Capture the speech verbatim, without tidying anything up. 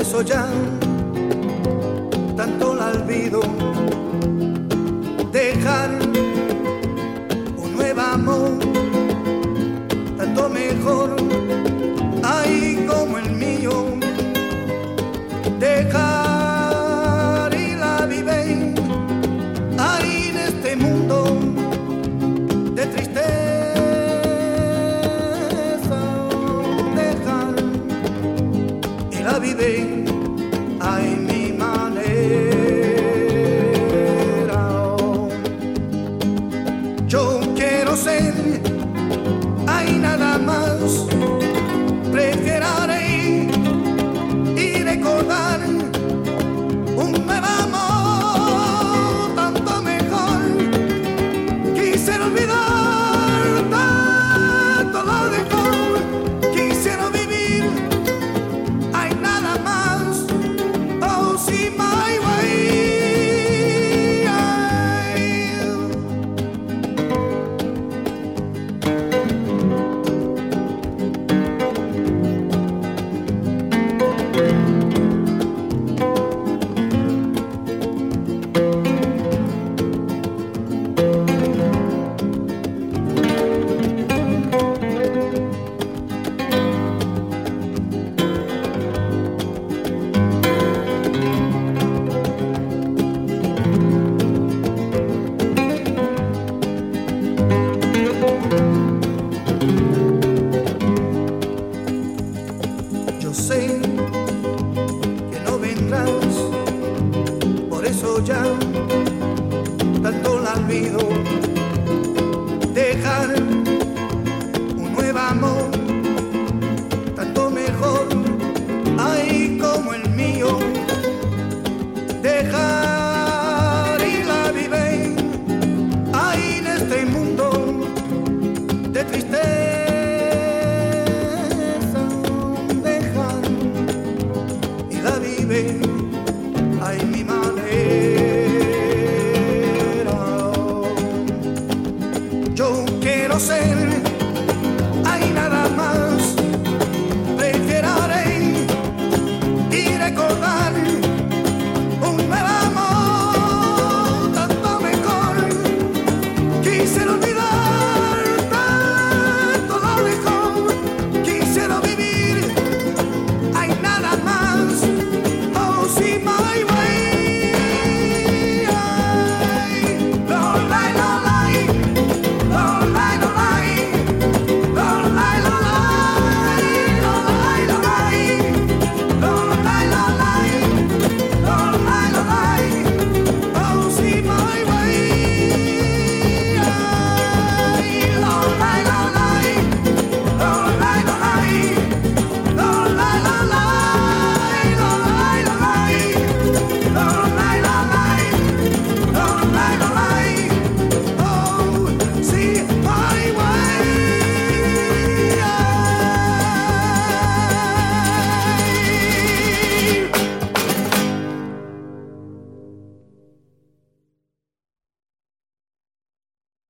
eso ya tanto la olvido. Dejar un nuevo amor, tanto mejor, ay, como el mío. Dejar y la vive, ay, en este mundo de tristeza. Dejar y la vive, ay, mi manera. Yo quiero ser, hay nada más, prefiero ir y recordar un nuevo amor, tanto mejor. Quisiera olvidar tanto lo dejó, quisiera vivir, hay nada más, oh sí, my way. Yo sé que no vendrás, por eso ya tanto la olvido. Dejar un nuevo amor, tanto mejor, ay, como el mío. Dejar y la vive, ay, en este mundo de tristeza. Dejar y la vive,